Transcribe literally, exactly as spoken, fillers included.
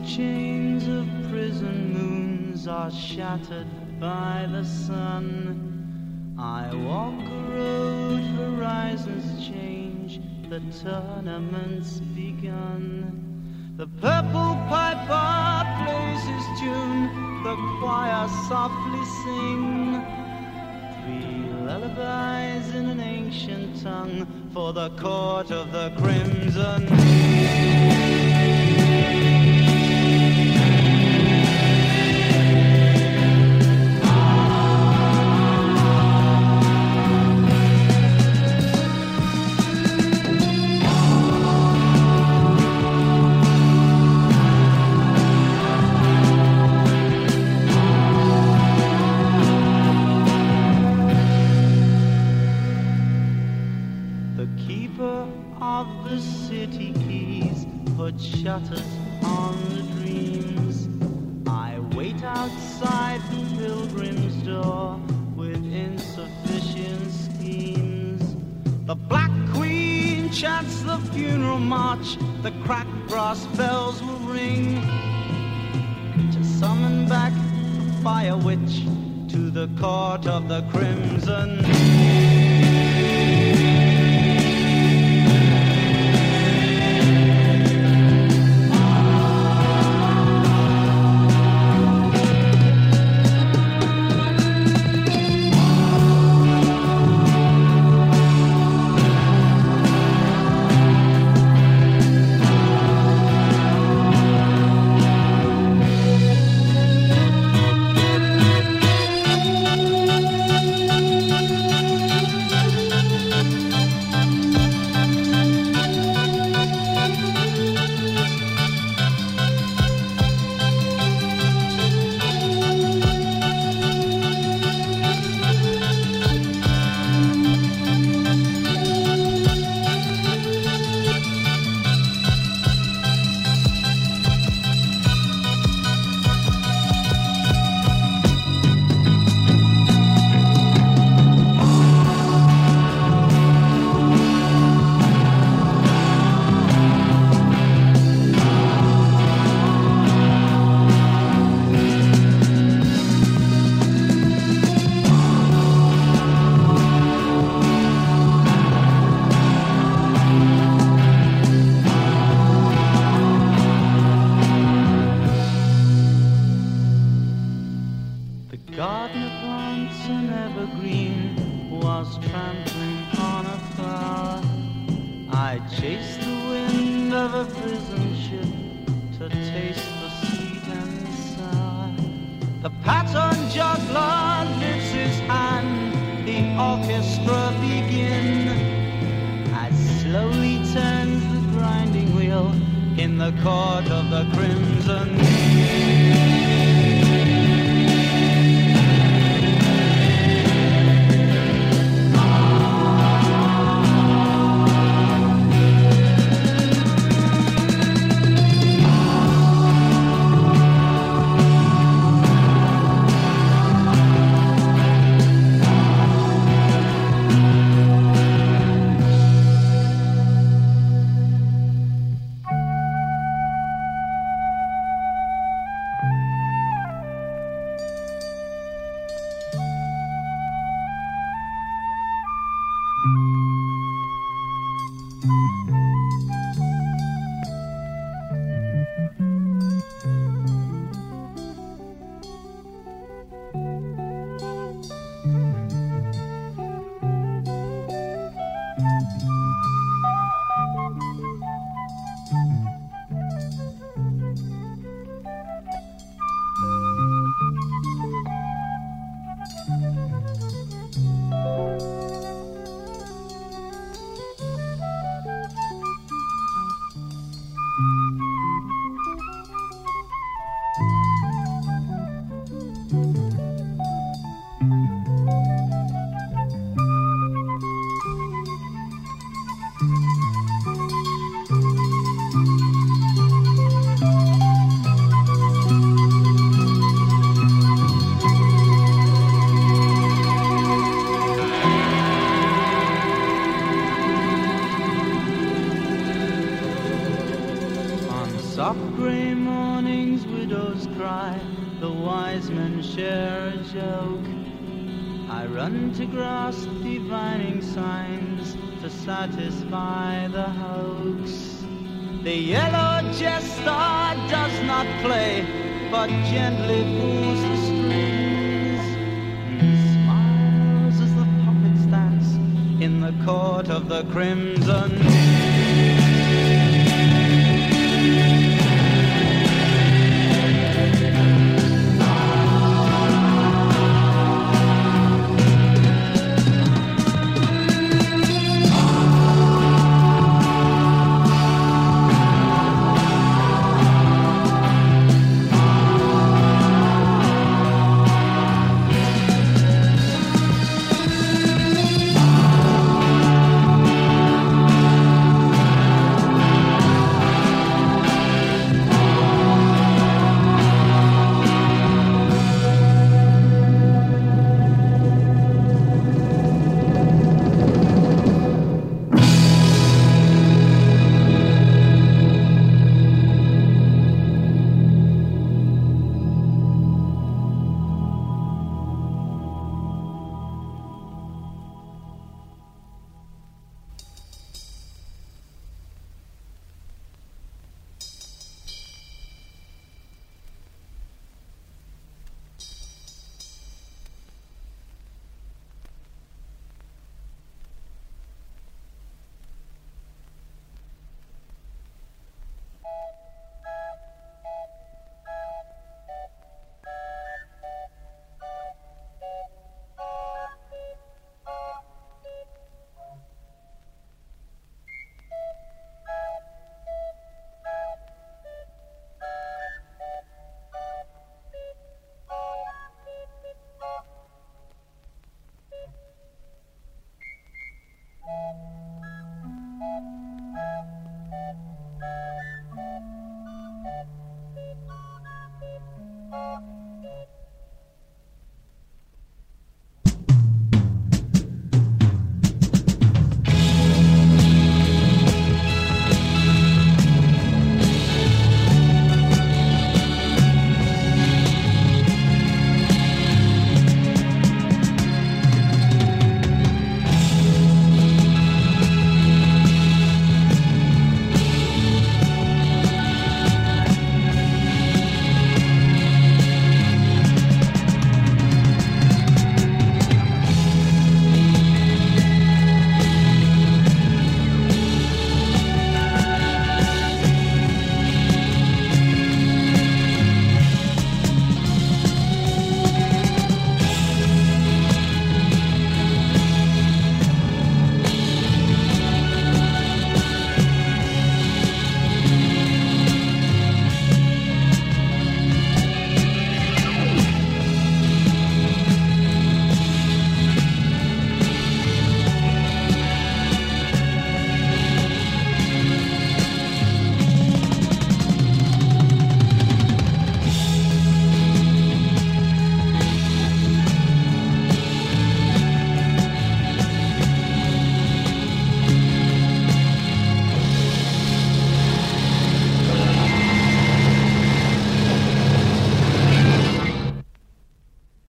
chains of prison moons are shattered by the sun. I walk a road, horizons change, the tournament's begun. The purple piper plays his tune, the choir softly sing. Three lullabies in an ancient tongue for the court of the crimson. Shutters on the dreams. I wait outside the pilgrim's door with insufficient schemes. The Black Queen chants the funeral march, the cracked brass bells will ring to summon back the fire witch to the court of the crimson. kings, widows cry, the wise men share a joke. I run to grasp divining signs to satisfy the hoax. The yellow jester does not play, but gently pulls the strings and smiles as the puppets dance in the court of the Crimson.